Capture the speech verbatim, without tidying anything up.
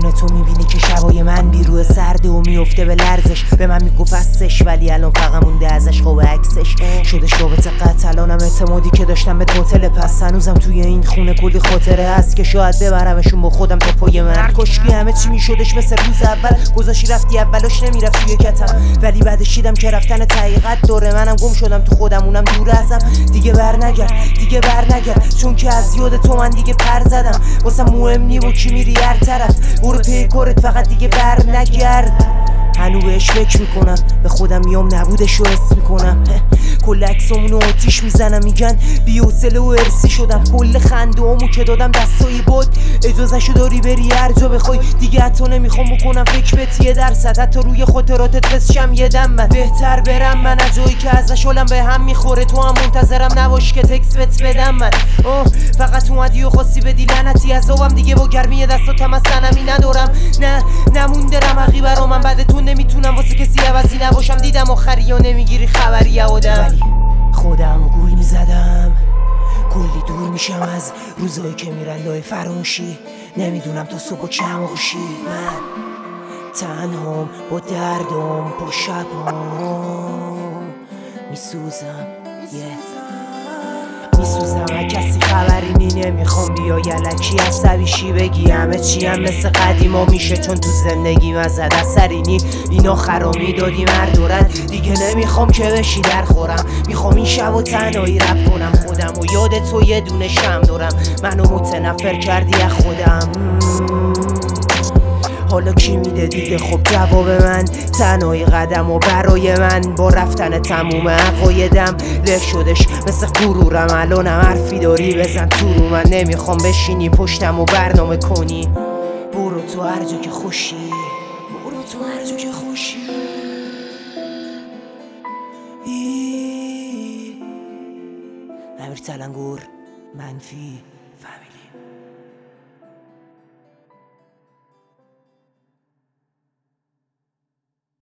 بدون تو میبینی که شبای من بیروه سرده و میفته به لرزش. به من میگفت هستش ولی الان فقط مونده ازش خوب عکسش. شدش رابطه قطع الانم اعتمادی که داشتم به توتل. پس هنوزم توی این خونه کلی خاطره هست که شاید ببرمشون با خودم تا پای من. کاشکی همه چی میشدش مثل روز اول، گذاشی رفتی اولش نمیرفت توی کتم. ولی بعدش دیدم که رفتن حقیقت داره، منم گم شدم تو خودم اونم دور ازم. دیگه بر نگرد دیگه بر نگرد چون که از یاد تو من دیگه پر زدم. واسه مهم نی با کی میری هر طرف، برو پی کارت فقط دیگه بر نگرد. هنو بهش فکر میکنم به خودم میام نبودش رو حس میکنم. کل عکسامونو آتیش میزنم میگن بی‌حوصله و ارسی شدم. کل خنده‌هامو که دادم دستای بود، اجازهشو داری بری هر جا بخوای. دیگه حتی نمیخوام بکنم فکر بهت یه درصد، حتی روی خاطراتت بسشم یه دم. من بهتر برم من از جایی که ازش حالم به هم میخوره. تو هم منتظرم نباش که تکس بهت بدم. من آه فقط اومدی و خواستی بدی لعنتی عذابم. دیگه با گرمی دستاتم از صنمی ندارم. نه نمونده رمقی برا من، بعد تو نمیتونم واسه کسی عوضی نباشم. دیدم آخری یا نمیگیری خبری آدم، ولی خودم گول میزدم. کلی دور میشم از روزایی که میرن لای فراموشی. نمیدونم تا صبح چه خوشی. من تنهام با دردم با شبام میسوزم yeah. میسوزم از کسی خبری نی، نمیخوام بیا یلکی عصبی شی بگی همه چی هم مثل قدیما میشه. چون تو زندگی مزد اثری نی، اینا خرامی دادی مردورن. دیگه نمیخوام که بشی در خورم، میخوام این شب و تنهایی رب کنم خودم و یاد تو یه دونه شم دارم. منو متنفر کردی از خودم. حالا کی میده دیگه خب جواب من؟ تنهایی قدم و برای من با رفتن تموم عقایدم له شدش مثل غرورم. الانم حرفی داری بزن تو رو من، نمیخوام بشینی پشتم و برنامه کنی. برو تو هر جا که خوشی، برو تو هر جا که خوشی. امیر تلنگور منفی.